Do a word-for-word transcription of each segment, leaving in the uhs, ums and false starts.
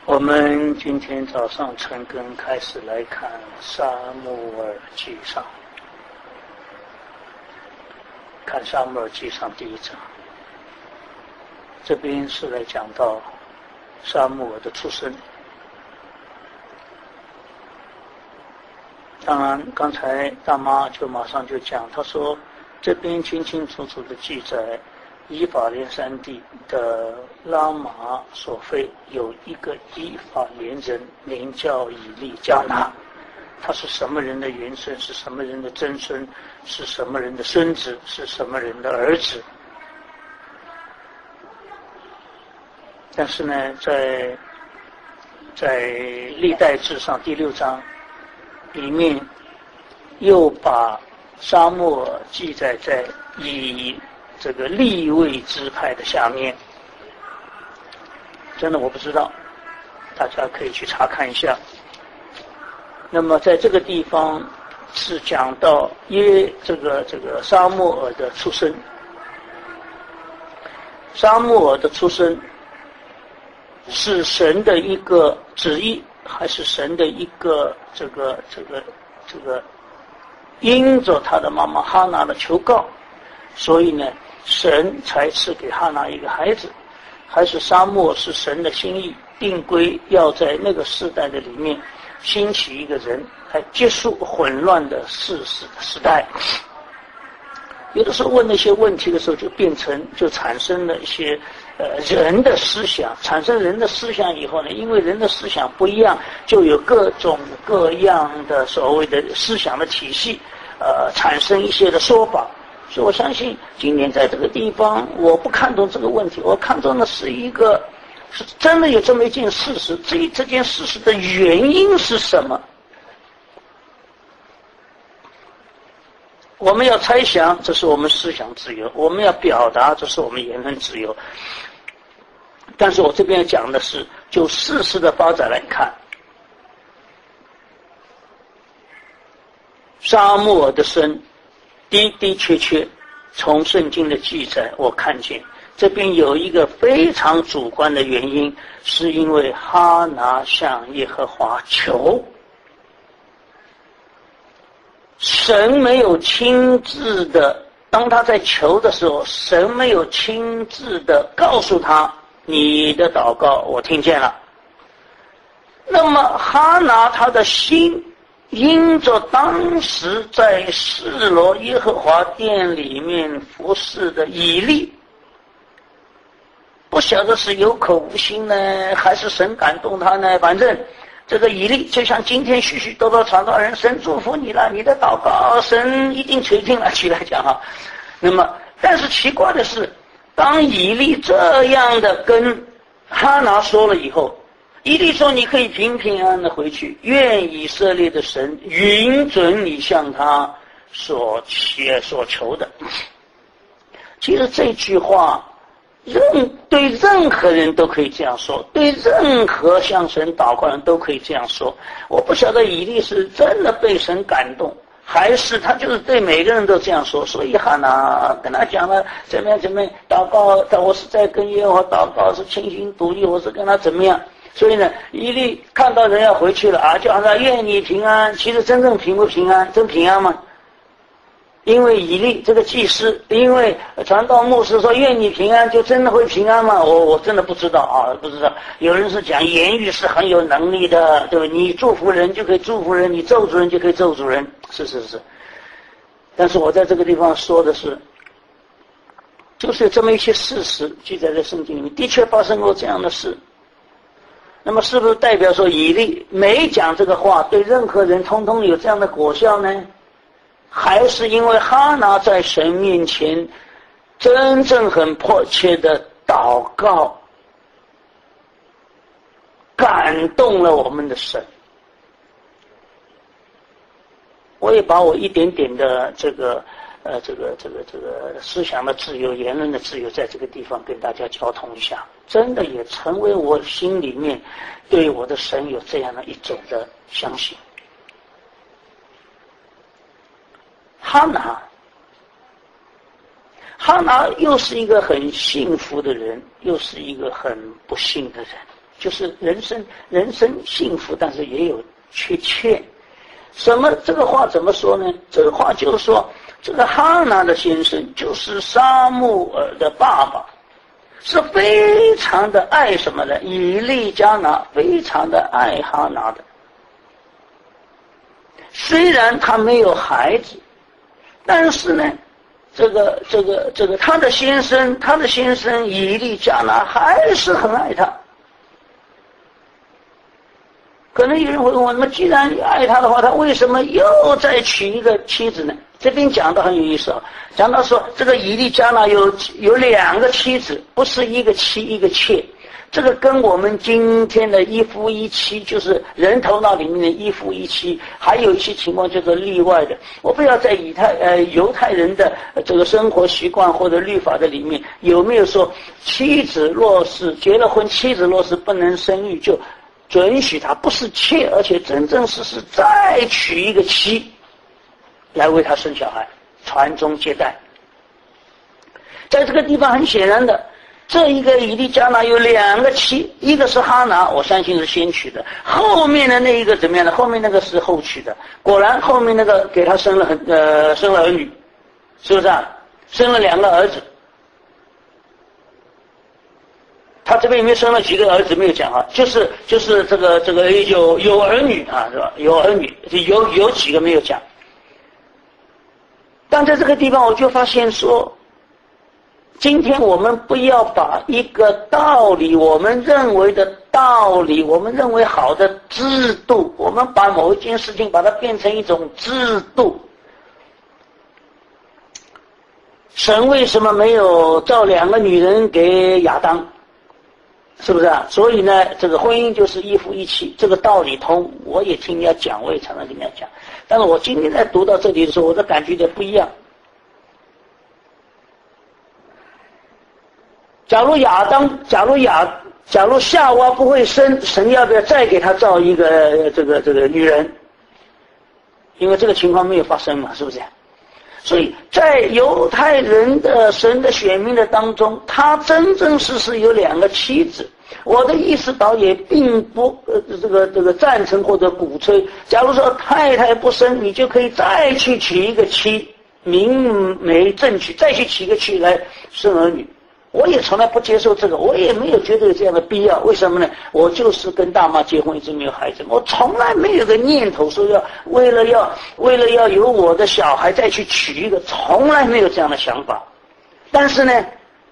我们今天早上晨更开始来看《撒母耳记上》，看《撒母耳记上》第一章。这边是来讲到撒母耳的出生。当然，刚才大妈就马上就讲，她说这边清清楚楚的记载，以法莲山地的拉玛索菲有一个以法莲人，名叫以利加拿。他是什么人的原生？是什么人的曾孙？是什么人的孙子？是什么人的儿子？但是呢，在在历代志上第六章里面，又把撒母耳记载在以这个利未支派的下面。真的我不知道，大家可以去查看一下。那么在这个地方是讲到耶这个这个撒母耳的出生。撒母耳的出生是神的一个旨意，还是神的一个这个这个这个因着他的妈妈哈拿的求告，所以呢神才赐给哈拿一个孩子？还是撒母耳是神的心意，定规要在那个世代的里面兴起一个人来结束混乱的世事的时代？有的时候问那些问题的时候，就变成就产生了一些呃人的思想，产生人的思想以后呢，因为人的思想不一样，就有各种各样的所谓的思想的体系，呃，产生一些的说法。所以我相信今天在这个地方，我不看重这个问题，我看重的是一个是真的有这么一件事实，这这件事实的原因是什么？我们要猜想，这是我们思想自由；我们要表达，这是我们言论自由。但是我这边讲的是，就事实的发展来看，撒母耳的生的的确确从圣经的记载我看见，这边有一个非常主观的原因，是因为哈拿向耶和华求，神没有亲自的，当他在求的时候，神没有亲自的告诉他，你的祷告我听见了。那么哈拿他的心因着当时在示罗耶和华殿里面服侍的以利，不晓得是有口无心呢，还是神感动他呢，反正这个以利就像今天许许多多传道人，神祝福你了，你的祷告神一定垂听了，去来讲哈。那么但是奇怪的是，当以利这样的跟哈拿说了以后，以利说你可以平平安安的回去，愿以色列的神允准你向他所切所求的。其实这句话任对任何人都可以这样说，对任何向神祷告人都可以这样说。我不晓得以利是真的被神感动，还是他就是对每个人都这样说。所以哈拿跟他讲了怎么样怎么样祷告，我是在跟耶和华祷告，是倾心独立，我是跟他怎么样。所以呢，以利看到人要回去了啊，叫他愿你平安。其实真正平不平安？真平安吗？因为以利这个祭司，因为传道牧师说愿你平安，就真的会平安吗？我我真的不知道啊，不知道。有人是讲言语是很有能力的，对吧？你祝福人就可以祝福人，你咒诅人就可以咒诅人，是是是。但是我在这个地方说的是，就是这么一些事实记载在圣经里面，的确发生过这样的事。那么是不是代表说以利没讲这个话，对任何人通通有这样的果效呢？还是因为哈拿在神面前真正很迫切的祷告，感动了我们的神？我也把我一点点的这个呃，这个这个这个思想的自由、言论的自由，在这个地方跟大家交通一下，真的也成为我心里面对我的神有这样的一种的相信。哈拿，哈拿又是一个很幸福的人，又是一个很不幸的人。 就是人生人生幸福，但是也有缺欠。什么？这个话怎么说呢？这个话就是说，这个哈拿的先生就是撒母耳的爸爸，是非常的爱什么的？以利加拿非常的爱哈拿的。虽然他没有孩子，但是呢，这个这个这个他的先生，他的先生以利加拿还是很爱他。可能有人会问我，那么既然爱他的话，他为什么又再娶一个妻子呢？这边讲的很有意思啊，讲到说这个以利加拿有有两个妻子，不是一个妻一个妾。这个跟我们今天的一夫一妻，就是人头脑里面的一夫一妻，还有一些情况叫做例外的。我不知道在以太呃犹太人的这个生活习惯或者律法的里面，有没有说妻子若是结了婚，妻子若是不能生育，就准许他不是妾，而且真正实实再娶一个妻来为他生小孩，传宗接代。在这个地方很显然的，这一个以利加拿有两个妻，一个是哈拿，我相信是先娶的，后面的那一个怎么样呢？后面那个是后娶的。果然后面那个给他生了很呃生了儿女，是不是啊？生了两个儿子。他这边有没有生了几个儿子没有讲啊？就是就是这个这个有有儿女啊，是吧？有儿女，有有几个没有讲。但在这个地方我就发现说，今天我们不要把一个道理，我们认为的道理，我们认为好的制度，我们把某一件事情把它变成一种制度。神为什么没有造两个女人给亚当？是不是啊？所以呢，这个婚姻就是一夫一妻，这个道理通。我也听人家讲，我也常常跟人家讲。但是我今天在读到这里的时候，我的感觉有点不一样。假如亚当，假如亚，假如夏娃不会生，神要不要再给他造一个这个这个女人？因为这个情况没有发生嘛，是不是？所以在犹太人的神的选民的当中，他真真实实有两个妻子。我的意思倒也并不呃这个这个赞成或者鼓吹。假如说太太不生，你就可以再去娶一个妻，明媒正娶，再去娶一个妻来生儿女。我也从来不接受这个，我也没有觉得有这样的必要。为什么呢？我就是跟大妈结婚，一直没有孩子，我从来没有个念头说要为了要为了要有我的小孩再去娶一个，从来没有这样的想法。但是呢，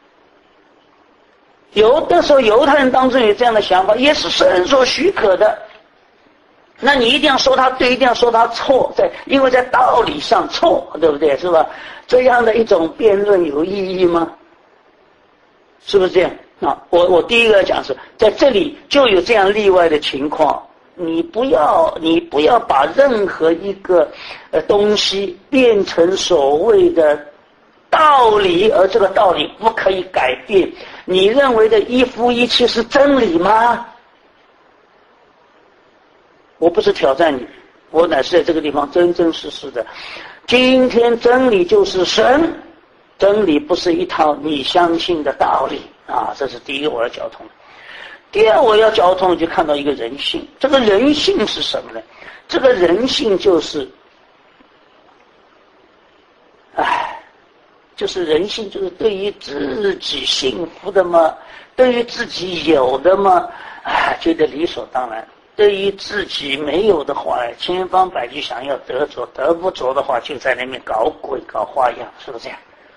有的时候犹太人当中有这样的想法，也是神所许可的。那你一定要说他对，一定要说他错，在因为在道理上错，对不对？是吧？这样的一种辩论有意义吗？是不是这样啊？我我第一个讲是在这里就有这样例外的情况，你不要你不要把任何一个呃东西变成所谓的道理，而这个道理不可以改变。你认为的一夫一妻是真理吗？我不是挑战你，我乃是在这个地方真真实实的。今天真理就是神。真理不是一套你相信的道理啊，这是第一个我要交通。第二我要交通就看到一个人性，这个人性是什么呢？这个人性就是唉就是人性就是对于自己幸福的嘛，对于自己有的嘛，唉觉得理所当然，对于自己没有的话千方百计想要得着，得不着的话就在那边搞鬼搞花样，是不是这样？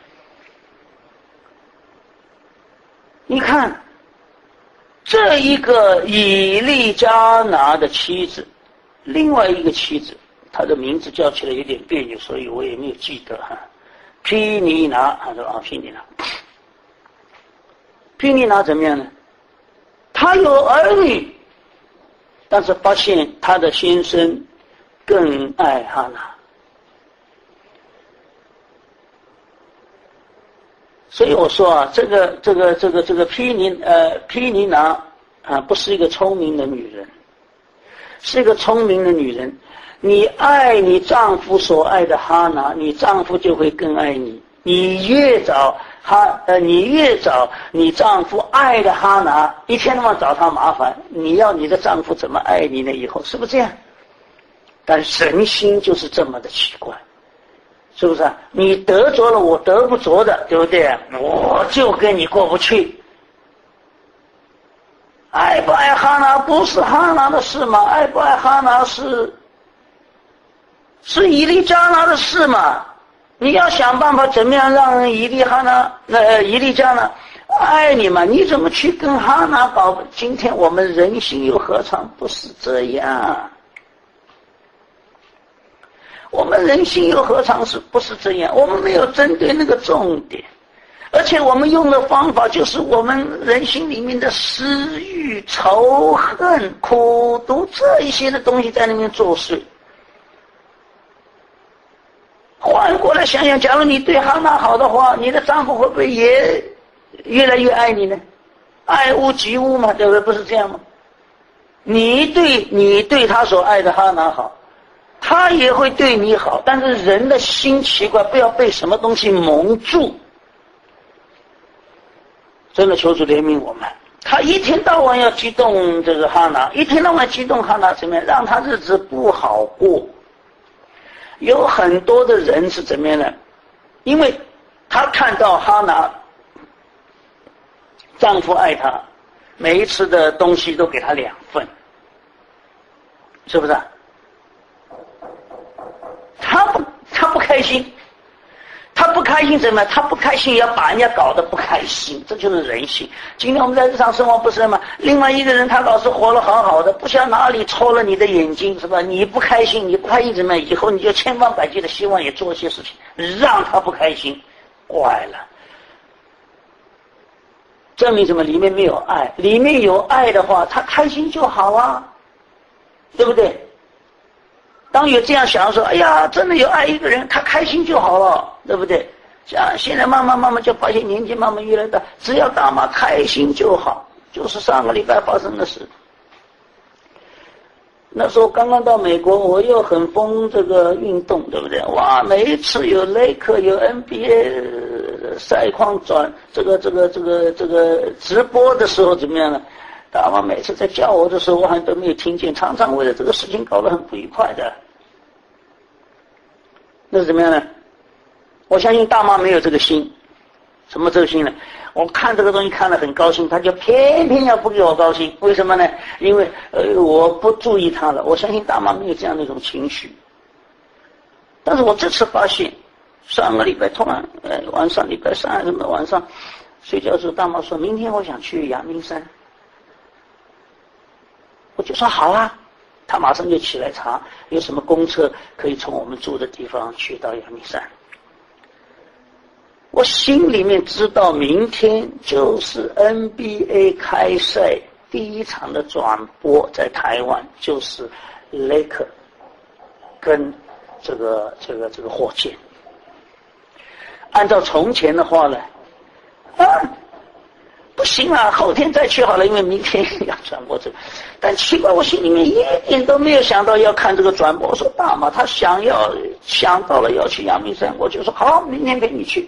你看这一个以利加拿的妻子，另外一个妻子，她的名字叫起来有点别扭，所以我也没有记得哈。毗尼拿，他说啊，毗尼拿，毗尼拿怎么样呢？他有儿女，但是发现他的先生更爱哈拿。所以我说啊，这个这个这个这个毗尼呃毗尼拿啊，不是一个聪明的女人，是一个聪明的女人。你爱你丈夫所爱的哈拿，你丈夫就会更爱你。你越早哈呃，你越找你丈夫爱的哈拿，一天到晚找他麻烦，你要你的丈夫怎么爱你呢？以后是不是这样？但人心就是这么的奇怪，是不是啊？你得着了我得不着的，对不对？我就跟你过不去。爱不爱哈拿不是哈拿的事吗？爱不爱哈拿是是以利加拿的事嘛？你要想办法怎么样让以利哈拿呃以利加拿爱你嘛？你怎么去跟哈拿搞？今天我们人心又何尝不是这样？我们人心又何尝是不是这样？我们没有针对那个重点，而且我们用的方法就是我们人心里面的私欲、仇恨、苦毒这一些的东西在那边作祟。换过来想想，假如你对哈娜好的话，你的丈夫会不会也越来越爱你呢？爱屋及乌嘛，对不对？不是这样吗？你对你对他所爱的哈娜好，他也会对你好，但是人的心奇怪，不要被什么东西蒙住。真的求主怜悯我们，他一天到晚要激动这个哈娜，一天到晚激动哈娜，怎么样让他日子不好过？有很多的人是怎么样的？因为他看到哈娜丈夫爱她，每一次的东西都给她两份，是不是啊？他不他不开心，他不开心怎么样？他不开心要把人家搞得不开心，这就是人性。今天我们在日常生活不是吗？另外一个人他老是活得好好的，不晓得哪里戳了你的眼睛，是吧？你不开心，你不开心怎么样？以后你就千方百计的希望也做一些事情让他不开心，怪了。证明什么？里面没有爱。里面有爱的话，他开心就好啊，对不对？当有这样想的时候，哎呀，真的有爱一个人，他开心就好了，对不对？像现在慢慢慢慢就发现年纪慢慢越来越大，只要大妈开心就好。就是上个礼拜发生的事。那时候刚刚到美国，我又很疯这个运动，对不对？哇，每一次有雷克有 N B A 赛况转这个这个这个这个直播的时候怎么样呢？大妈每次在叫我的时候，我好像都没有听见，常常为了这个事情搞得很不愉快的。那是怎么样呢？我相信大妈没有这个心。什么这个心呢？我看这个东西看得很高兴，他就偏偏要不给我高兴。为什么呢？因为呃我不注意他了。我相信大妈没有这样的一种情绪。但是我这次发现，上个礼拜突然呃晚上礼拜三什么晚上睡觉的时候，大妈说明天我想去阳明山。我就说好啊，他马上就起来查有什么公车可以从我们住的地方去到阳明山。我心里面知道明天就是 N B A 开赛第一场的转播，在台湾就是雷克跟这个这个这个火箭。按照从前的话呢，啊不行啊，后天再去好了，因为明天要转播这个。但奇怪，我心里面一点都没有想到要看这个转播。我说大妈，他想要想到了要去阳明山，我就说好，明天陪你去。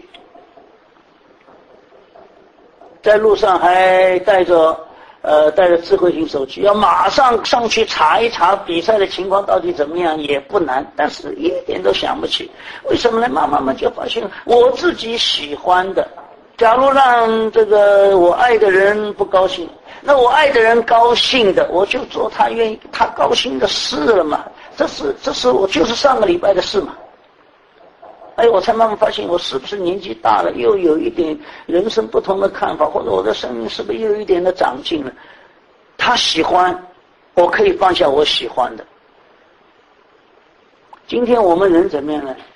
在路上还带着呃带着智慧型手机，要马上上去查一查比赛的情况到底怎么样也不难，但是一点都想不起。为什么呢？慢慢慢就发现我自己喜欢的。假如让这个我爱的人不高兴，那我爱的人高兴的，我就做他愿意他高兴的事了嘛。这是这是我就是上个礼拜的事嘛。哎，我才慢慢发现我是不是年纪大了，又有一点人生不同的看法，或者我的生命是不是又有一点的长进了。他喜欢，我可以放下我喜欢的。今天我们人怎么样呢？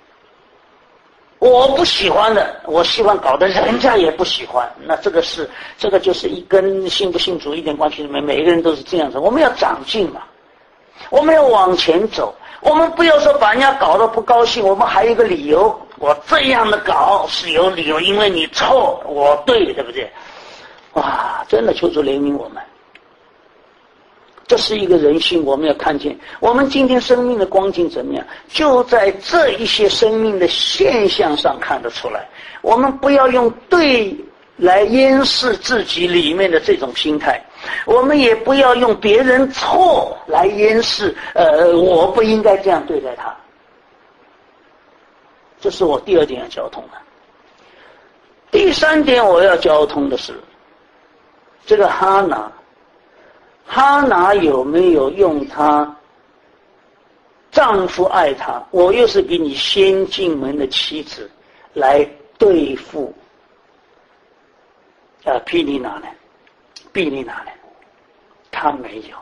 我不喜欢的，我希望搞得人家也不喜欢，那这个是这个就是一跟信不信主一点关系都没，每一个人都是这样子。我们要长进嘛，我们要往前走，我们不要说把人家搞得不高兴，我们还有一个理由，我这样的搞是有理由，因为你错，我对，对不对？哇，真的求主怜悯我们。 这是一个人性，我们要看见。我们今天生命的光景怎么样，就在这一些生命的现象上看得出来。我们不要用对来掩饰自己里面的这种心态，我们也不要用别人错来掩饰呃，我不应该这样对待他。这是我第二点要交通的。第三点我要交通的是这个哈拿，哈拿有没有用她丈夫爱她，我又是给你先进门的妻子来对付呃毗尼拿呢？毗尼拿呢？他没有。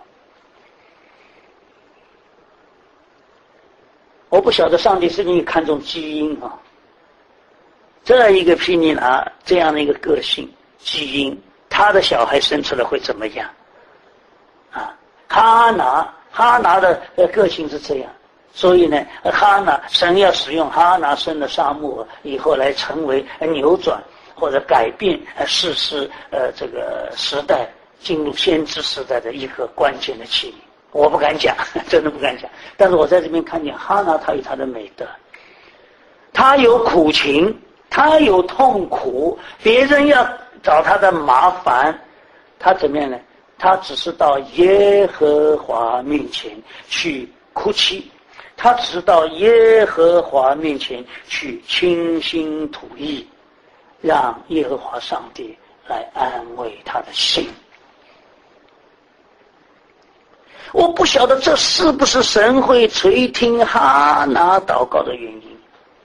我不晓得上帝是不是看重基因啊？这样一个毗尼拿这样的一个个性基因，他的小孩生出来会怎么样？啊，哈拿哈拿的个性是这样，所以呢，哈拿神要使用哈拿生的撒母耳以后来成为扭转或者改变世事呃这个时代进入先知时代的一个关键的器皿。我不敢讲，真的不敢讲，但是我在这边看见哈拿他有他的美德，他有苦情，他有痛苦，别人要找他的麻烦，他怎么样呢？他只是到耶和华面前去哭泣，他只是到耶和华面前去倾心吐意，让耶和华上帝来安慰他的心。我不晓得这是不是神会垂听哈拿祷告的原因。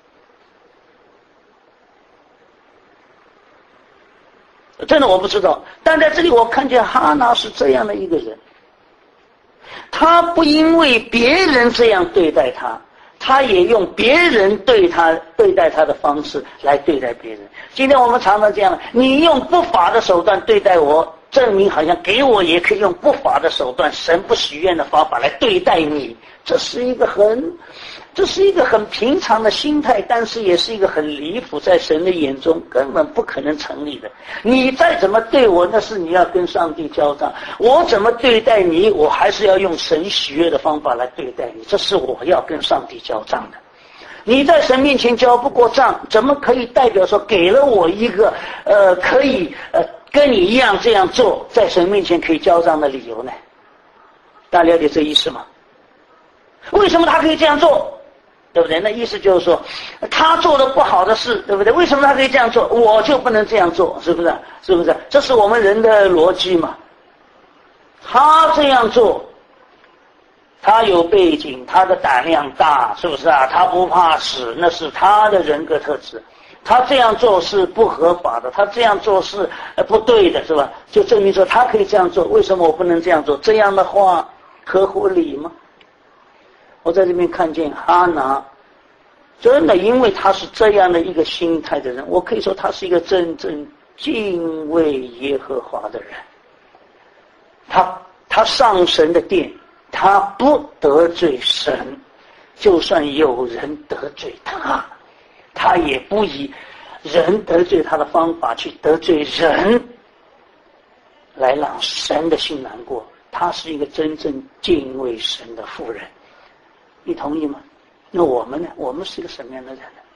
真的我不知道，但在这里我看见哈拿是这样的一个人，他不因为别人这样对待他，他也用别人对他对待他的方式来对待别人。今天我们常常这样，你用不法的手段对待我，证明好像给我也可以用不法的手段，神不许愿的方法来对待你。这是一个很这是一个很平常的心态，但是也是一个很离谱，在神的眼中根本不可能成立的。你再怎么对我，那是你要跟上帝交账，我怎么对待你，我还是要用神喜悦的方法来对待你，这是我要跟上帝交账的。你在神面前交不过账，怎么可以代表说给了我一个呃可以呃跟你一样这样做，在神面前可以交账的理由呢？大家了解这意思吗？为什么他可以这样做？对不对？那意思就是说，他做的不好的事，对不对？为什么他可以这样做，我就不能这样做？是不是？是不是？这是我们人的逻辑嘛。他这样做，他有背景，他的胆量大，是不是啊？他不怕死，那是他的人格特质。他这样做是不合法的，他这样做是不对的，是吧？就证明说他可以这样做，为什么我不能这样做？这样的话合乎理吗？我在这边看见哈拿，真的因为他是这样的一个心态的人，我可以说他是一个真正敬畏耶和华的人。他他上神的殿，他不得罪神，就算有人得罪他，他也不以人得罪他的方法去得罪人，来让神的心难过。他是一个真正敬畏神的妇人，你同意吗？那我们呢？我们是一个什么样的人呢？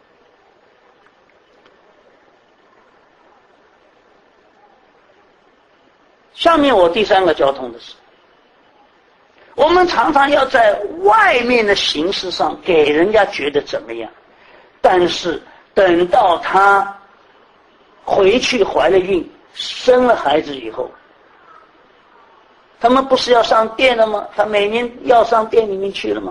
下面我第三个交通的是，我们常常要在外面的形式上给人家觉得怎么样，但是等到他回去怀了孕生了孩子以后，他们不是要上殿了吗？他每年要上殿里面去了吗？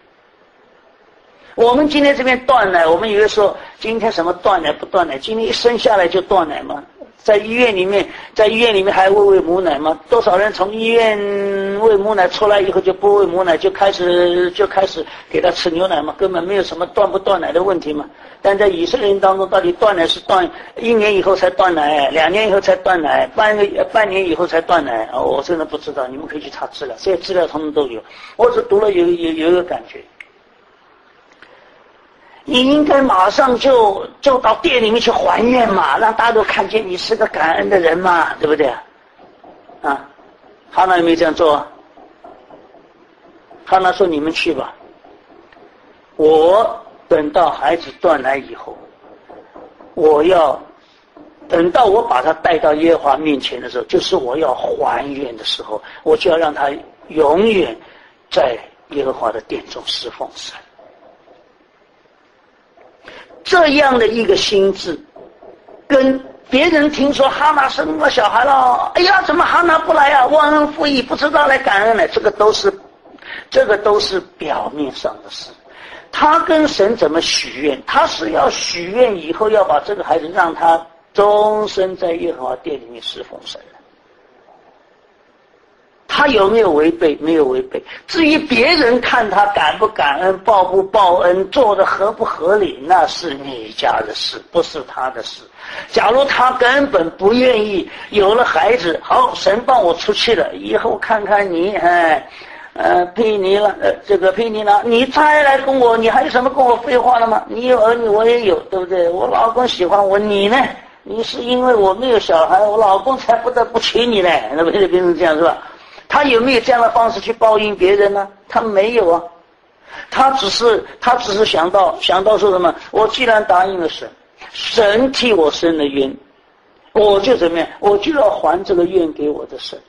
我们今天这边断奶，我们以为说今天什么断奶不断奶，今天一生下来就断奶吗？在医院里面，在医院里面还喂喂母奶吗？多少人从医院喂母奶出来以后就不喂母奶，就开始就开始给他吃牛奶吗？根本没有什么断不断奶的问题嘛。但在以色列人当中，到底断奶是断一年以后才断奶，两年以后才断奶，半个半年以后才断奶？哦，我真的不知道，你们可以去查资料，这些资料他们都有。我只读了有有有一个感觉。你应该马上就就到店里面去还愿嘛，让大家都看见你是个感恩的人嘛，对不对？啊，哈拿有没有这样做？ 哈拿说：“你们去吧，我等到孩子断奶以后，我要等到我把他带到耶和华面前的时候，就是我要还愿的时候，我就要让他永远在耶和华的殿中侍奉神。”这样的一个心智，跟别人听说哈拿生了小孩了，哎呀，怎么哈拿不来啊？忘恩负义，不知道来感恩呢？这个都是，这个都是表面上的事。他跟神怎么许愿？他是要许愿以后要把这个孩子让他终身在耶和华殿里面侍奉神。他有没有违背？没有违背。至于别人看他感不感恩、报不报恩、做的合不合理，那是你家的事，不是他的事。假如他根本不愿意，有了孩子，好，神帮我出去了，以后看看你，哎，呃，佩妮了，呃，这个佩妮了，你再来跟我，你还有什么跟我废话了吗？你有儿女，我也有，对不对？我老公喜欢我，你呢？你是因为我没有小孩，我老公才不得不娶你呢，那不就变成这样是吧？他有没有这样的方式去报应别人呢？他没有啊，他只是他只是想到想到说什么？我既然答应了神，神替我伸了冤，我就怎么样？我就要还这个愿给我的神。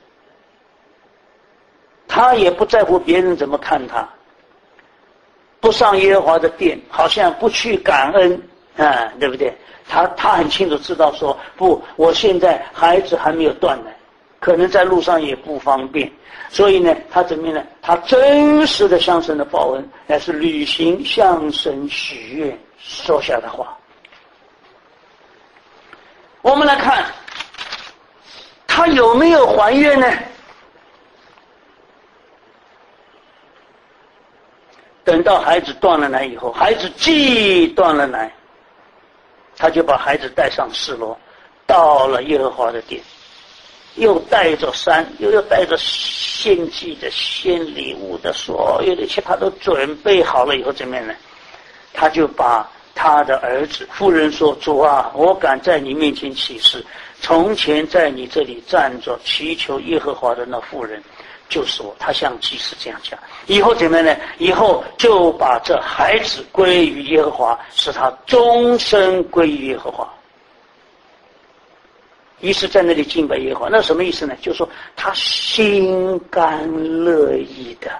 他也不在乎别人怎么看他，不上耶和华的殿，好像不去感恩啊，对不对？他他很清楚知道说，不，我现在孩子还没有断奶。可能在路上也不方便，所以呢，他怎么样呢？他真实的向神的报恩，乃是履行向神许愿说下的话。我们来看，他有没有还愿呢？等到孩子断了奶以后，孩子既断了奶，他就把孩子带上示罗，到了耶和华的殿。又带着山，又又带着献祭的、献礼物的，所有的一切他都准备好了以后，怎么样呢？他就把他的儿子，妇人说：“主啊，我敢在你面前起誓，从前在你这里站着祈求耶和华的那妇人，就是我。”他向祭司这样讲。以后怎么样呢？以后就把这孩子归于耶和华，使他终身归于耶和华。于是在那里敬拜耶和华，那什么意思呢？就是说他心甘乐意的。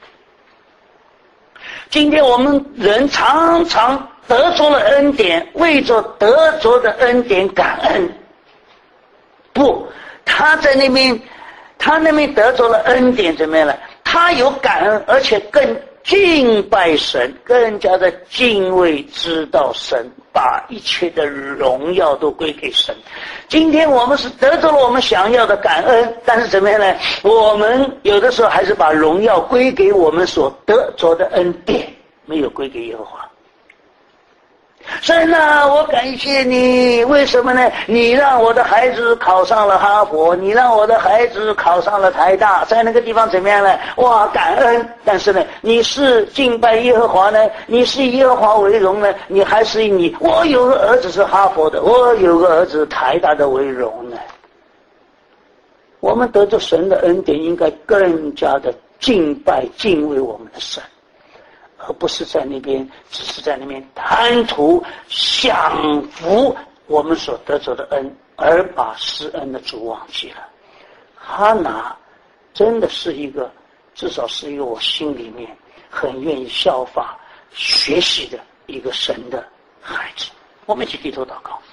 今天我们人常常得着了恩典，为着得着的恩典感恩。不，他在那边，他那边得着了恩典，怎么样呢？他有感恩，而且更敬拜神，更加的敬畏，知道神，把一切的荣耀都归给神。今天我们是得到了我们想要的感恩，但是怎么样呢？我们有的时候还是把荣耀归给我们所得着的恩典，没有归给耶和华。神啊，我感谢你，为什么呢？你让我的孩子考上了哈佛，你让我的孩子考上了台大，在那个地方怎么样呢？哇，感恩！但是呢，你是敬拜耶和华呢？你是以耶和华为荣呢？你还是以你？我有个儿子是哈佛的，我有个儿子台大的为荣呢？我们得着神的恩典，应该更加的敬拜敬畏我们的神，而不是在那边只是在那边贪图享福我们所得着的恩，而把施恩的主忘记了。哈拿真的是一个，至少是一个我心里面很愿意效法学习的一个神的孩子。我们一起低头祷告。